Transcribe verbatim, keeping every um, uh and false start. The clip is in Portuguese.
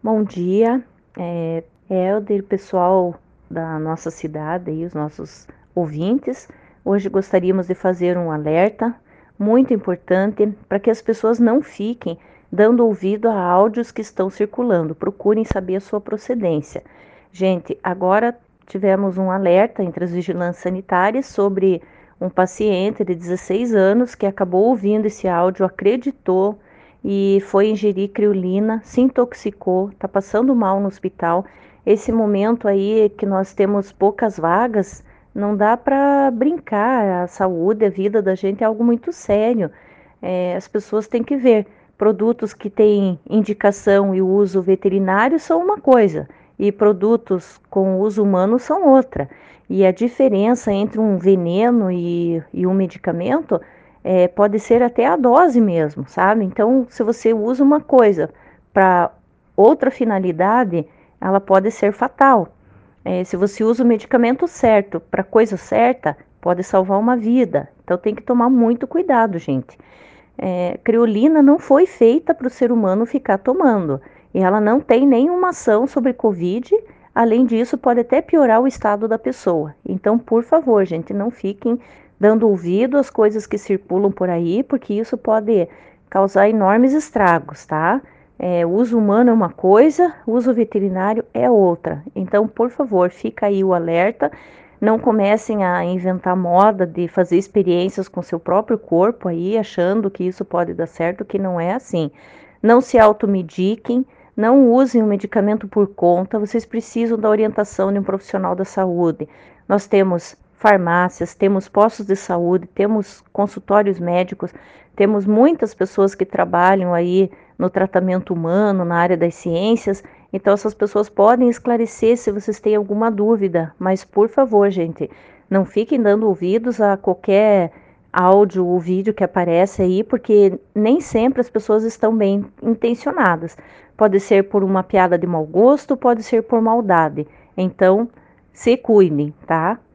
Bom dia, é Helder, pessoal da nossa cidade e os nossos ouvintes. Hoje gostaríamos de fazer um alerta muito importante para que as pessoas não fiquem dando ouvido a áudios que estão circulando. Procurem saber a sua procedência. Gente, agora tivemos um alerta entre as vigilâncias sanitárias sobre um paciente de dezesseis anos que acabou ouvindo esse áudio, acreditou e foi ingerir criolina, se intoxicou, está passando mal no hospital. Esse momento aí que nós temos poucas vagas, não dá para brincar. A saúde, a vida da gente é algo muito sério. É, as pessoas têm que ver. Produtos que têm indicação e uso veterinário são uma coisa, e produtos com uso humano são outra. E a diferença entre um veneno e, e um medicamento é, pode ser até a dose mesmo, sabe? Então, se você usa uma coisa para outra finalidade, ela pode ser fatal. É, se você usa o medicamento certo para a coisa certa, pode salvar uma vida. Então, tem que tomar muito cuidado, gente. É, criolina não foi feita para o ser humano ficar tomando. E ela não tem nenhuma ação sobre Covid. Além disso, pode até piorar o estado da pessoa. Então, por favor, gente, não fiquem dando ouvido às coisas que circulam por aí, porque isso pode causar enormes estragos, tá? É, o uso humano é uma coisa, o uso veterinário é outra. Então, por favor, fica aí o alerta. Não comecem a inventar moda de fazer experiências com seu próprio corpo aí, achando que isso pode dar certo, que não é assim. Não se automediquem, não usem o medicamento por conta, vocês precisam da orientação de um profissional da saúde. Nós temos farmácias, temos postos de saúde, temos consultórios médicos, temos muitas pessoas que trabalham aí no tratamento humano, na área das ciências. Então, essas pessoas podem esclarecer se vocês têm alguma dúvida, mas por favor, gente, não fiquem dando ouvidos a qualquer áudio ou vídeo que aparece aí, porque nem sempre as pessoas estão bem intencionadas. Pode ser por uma piada de mau gosto, pode ser por maldade. Então, se cuidem, tá?